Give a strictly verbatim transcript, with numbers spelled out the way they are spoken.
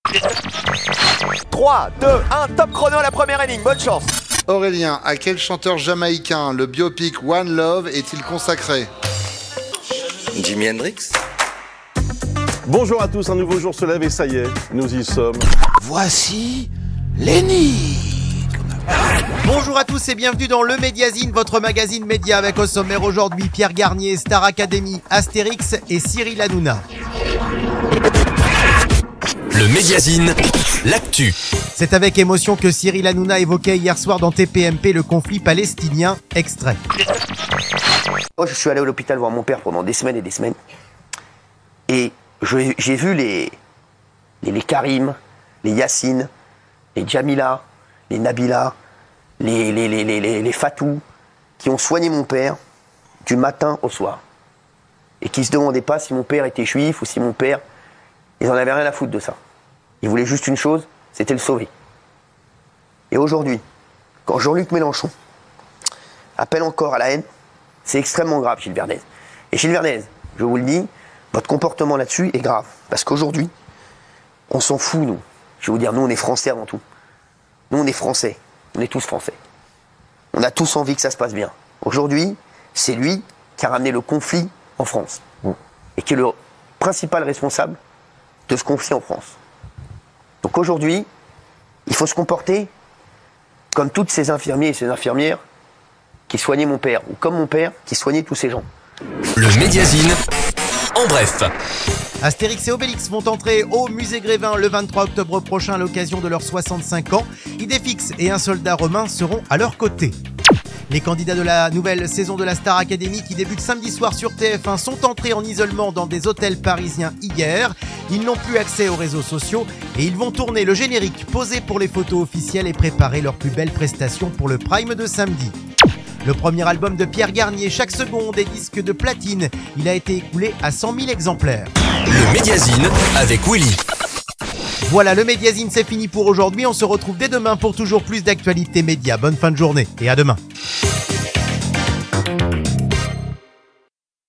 trois, deux, un, top chrono à la première énigme, bonne chance. Aurélien, à quel chanteur jamaïcain le biopic One Love est-il consacré? Jimi Hendrix. Bonjour à tous, un nouveau jour se lève et ça y est, nous y sommes. Voici l'énigme. Bonjour à tous et bienvenue dans le Médiazine, votre magazine média avec au sommaire aujourd'hui Pierre Garnier, Star Academy, Astérix et Cyril Hanouna. Le Médiazine, l'actu. C'est avec émotion que Cyril Hanouna évoquait hier soir dans T P M P le conflit palestinien. Extrait. Moi, je suis allé à l'hôpital voir mon père pendant des semaines et des semaines. Et je, j'ai vu les, les, les Karim, les Yassine, les Jamila, les Nabila, les, les, les, les, les, les Fatou, qui ont soigné mon père du matin au soir. Et qui ne se demandaient pas si mon père était juif ou si mon père... Ils n'en avaient rien à foutre de ça. Ils voulaient juste une chose, c'était le sauver. Et aujourd'hui, quand Jean-Luc Mélenchon appelle encore à la haine, c'est extrêmement grave, Gilles Verdez. Et Gilles Verdez, je vous le dis, votre comportement là-dessus est grave. Parce qu'aujourd'hui, on s'en fout, nous. Je vais vous dire, nous, on est Français avant tout. Nous, on est Français. On est tous Français. On a tous envie que ça se passe bien. Aujourd'hui, c'est lui qui a ramené le conflit en France. Et qui est le principal responsable de ce conflit en France. Donc aujourd'hui, il faut se comporter comme toutes ces infirmiers et ces infirmières qui soignaient mon père, ou comme mon père qui soignait tous ces gens. Le Médiazine, en bref. Astérix et Obélix vont entrer au musée Grévin le vingt-trois octobre prochain à l'occasion de leurs soixante-cinq ans. Idéfix et un soldat romain seront à leur côté. Les candidats de la nouvelle saison de la Star Academy qui débute samedi soir sur T F un sont entrés en isolement dans des hôtels parisiens hier. Ils n'ont plus accès aux réseaux sociaux et ils vont tourner le générique, poser pour les photos officielles et préparer leurs plus belles prestations pour le prime de samedi. Le premier album de Pierre Garnier, Chaque seconde, est disque de platine. Il a été écoulé à cent mille exemplaires. Le Médiazine avec Willy. Voilà, le Médiazine, c'est fini pour aujourd'hui. On se retrouve dès demain pour toujours plus d'actualités médias. Bonne fin de journée et à demain.